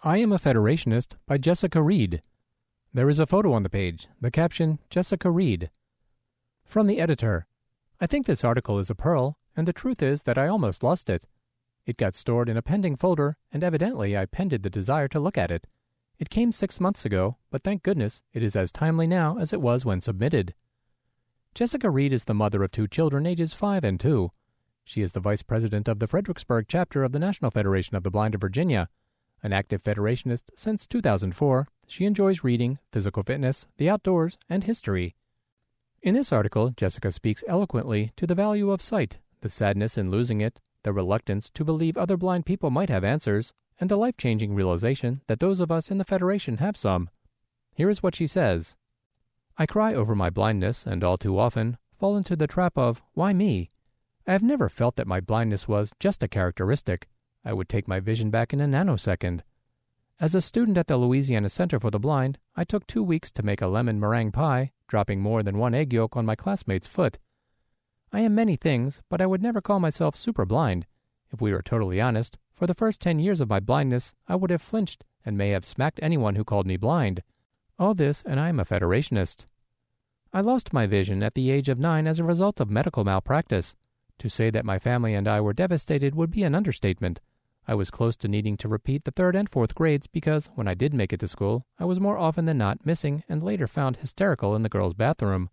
I Am a Federationist by Jessica Reed. There is a photo on the page, the caption, Jessica Reed. From the editor, I think this article is a pearl, and the truth is that I almost lost it. It got stored in a pending folder, and evidently I pended the desire to look at it. It came 6 months ago, but thank goodness it is as timely now as it was when submitted. Jessica Reed is the mother of 2 children ages 5 and 2. She is the vice president of the Fredericksburg chapter of the National Federation of the Blind of Virginia. An active Federationist since 2004, she enjoys reading, physical fitness, the outdoors, and history. In this article, Jessica speaks eloquently to the value of sight, the sadness in losing it, the reluctance to believe other blind people might have answers, and the life-changing realization that those of us in the Federation have some. Here is what she says. I cry over my blindness and all too often fall into the trap of, why me? I have never felt that my blindness was just a characteristic. I would take my vision back in a nanosecond. As a student at the Louisiana Center for the Blind, I took 2 weeks to make a lemon meringue pie, dropping more than 1 egg yolk on my classmate's foot. I am many things, but I would never call myself super blind. If we were totally honest, for the first 10 years of my blindness, I would have flinched and may have smacked anyone who called me blind. All this, and I am a Federationist. I lost my vision at the age of 9 as a result of medical malpractice. To say that my family and I were devastated would be an understatement. I was close to needing to repeat the 3rd and 4th grades because, when I did make it to school, I was more often than not missing and later found hysterical in the girls' bathroom.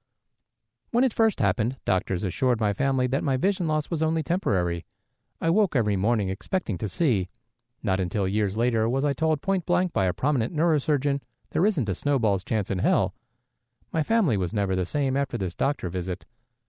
When it first happened, doctors assured my family that my vision loss was only temporary. I woke every morning expecting to see. Not until years later was I told point blank by a prominent neurosurgeon, there isn't a snowball's chance in hell. My family was never the same after this doctor visit.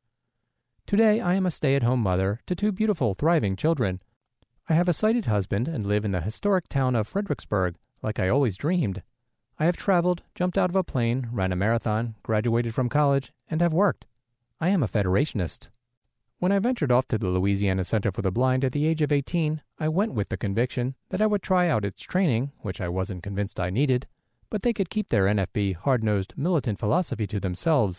Today I am a stay-at-home mother to 2 beautiful, thriving children. I have a sighted husband and live in the historic town of Fredericksburg, like I always dreamed. I have traveled, jumped out of a plane, ran a marathon, graduated from college, and have worked. I am a Federationist. When I ventured off to the Louisiana Center for the Blind at the age of 18, I went with the conviction that I would try out its training, which I wasn't convinced I needed, but they could keep their NFB hard-nosed militant philosophy to themselves.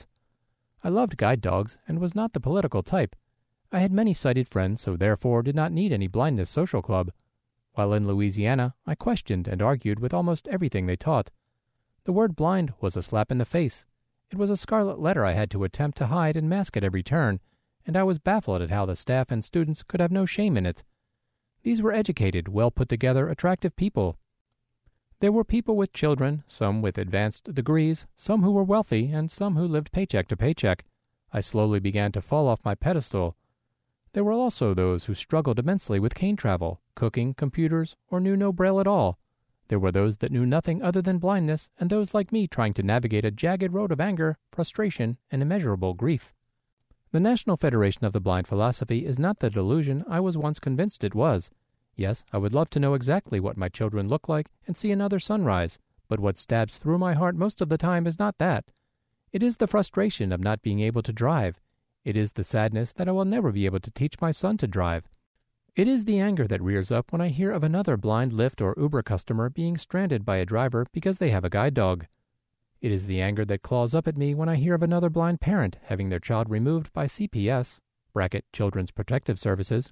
I loved guide dogs and was not the political type. I had many sighted friends, so therefore did not need any blindness social club. While in Louisiana, I questioned and argued with almost everything they taught. The word blind was a slap in the face. It was a scarlet letter I had to attempt to hide and mask at every turn, and I was baffled at how the staff and students could have no shame in it. These were educated, well-put-together, attractive people. There were people with children, some with advanced degrees, some who were wealthy, and some who lived paycheck to paycheck. I slowly began to fall off my pedestal. There were also those who struggled immensely with cane travel, cooking, computers, or knew no Braille at all. There were those that knew nothing other than blindness, and those like me trying to navigate a jagged road of anger, frustration, and immeasurable grief. The National Federation of the Blind philosophy is not the delusion I was once convinced it was. Yes, I would love to know exactly what my children look like and see another sunrise, but what stabs through my heart most of the time is not that. It is the frustration of not being able to drive. It is the sadness that I will never be able to teach my son to drive. It is the anger that rears up when I hear of another blind Lyft or Uber customer being stranded by a driver because they have a guide dog. It is the anger that claws up at me when I hear of another blind parent having their child removed by CPS, Children's Protective Services,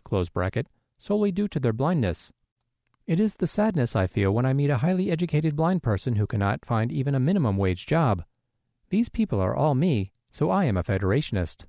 solely due to their blindness. It is the sadness I feel when I meet a highly educated blind person who cannot find even a minimum wage job. These people are all me, so I am a Federationist.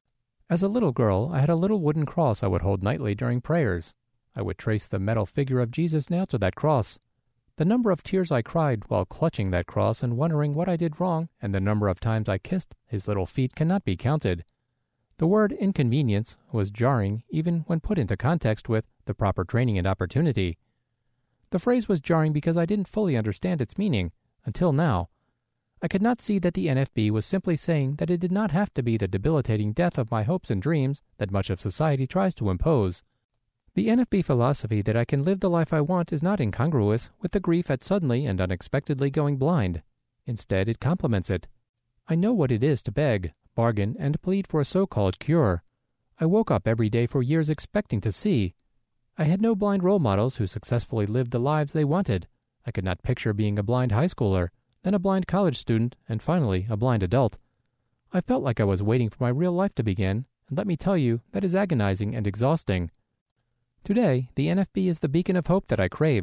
As a little girl, I had a little wooden cross I would hold nightly during prayers. I would trace the metal figure of Jesus nailed to that cross. The number of tears I cried while clutching that cross and wondering what I did wrong, and the number of times I kissed his little feet cannot be counted. The word inconvenience was jarring even when put into context with the proper training and opportunity. The phrase was jarring because I didn't fully understand its meaning, until now. I could not see that the NFB was simply saying that it did not have to be the debilitating death of my hopes and dreams that much of society tries to impose. The NFB philosophy that I can live the life I want is not incongruous with the grief at suddenly and unexpectedly going blind. Instead, it complements it. I know what it is to beg, bargain, and plead for a so-called cure. I woke up every day for years expecting to see. I had no blind role models who successfully lived the lives they wanted. I could not picture being a blind high schooler, then a blind college student, and finally a blind adult. I felt like I was waiting for my real life to begin, and let me tell you, that is agonizing and exhausting. Today, the NFB is the beacon of hope that I craved.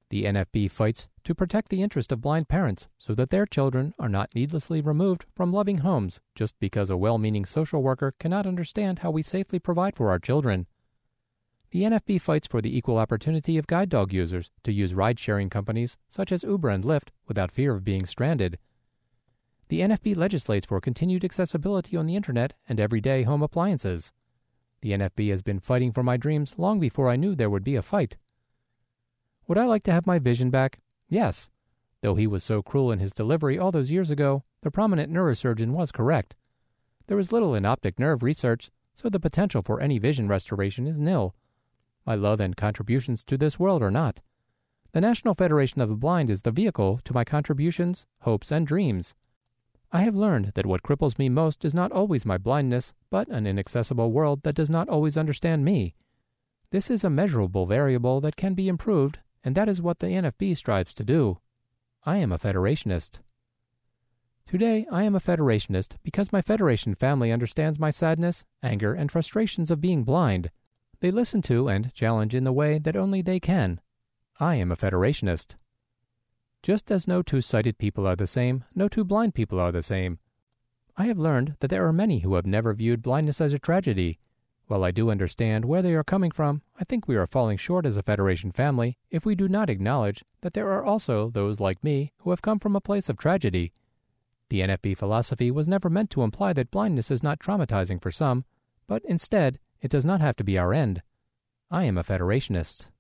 The NFB fights to protect the interest of blind parents so that their children are not needlessly removed from loving homes just because a well-meaning social worker cannot understand how we safely provide for our children. The NFB fights for the equal opportunity of guide dog users to use ride-sharing companies such as Uber and Lyft without fear of being stranded. The NFB legislates for continued accessibility on the internet and everyday home appliances. The NFB has been fighting for my dreams long before I knew there would be a fight. Would I like to have my vision back? Yes. Though he was so cruel in his delivery all those years ago, the prominent neurosurgeon was correct. There is little in optic nerve research, so the potential for any vision restoration is nil. My love and contributions to this world are not. The National Federation of the Blind is the vehicle to my contributions, hopes, and dreams. I have learned that what cripples me most is not always my blindness, but an inaccessible world that does not always understand me. This is a measurable variable that can be improved, and that is what the NFB strives to do. I am a Federationist. Today, I am a Federationist because my Federation family understands my sadness, anger, and frustrations of being blind. They listen to and challenge in the way that only they can. I am a Federationist. Just as no two sighted people are the same, no two blind people are the same. I have learned that there are many who have never viewed blindness as a tragedy. While I do understand where they are coming from, I think we are falling short as a Federation family if we do not acknowledge that there are also those like me who have come from a place of tragedy. The NFB philosophy was never meant to imply that blindness is not traumatizing for some, but instead, it does not have to be our end. I am a Federationist.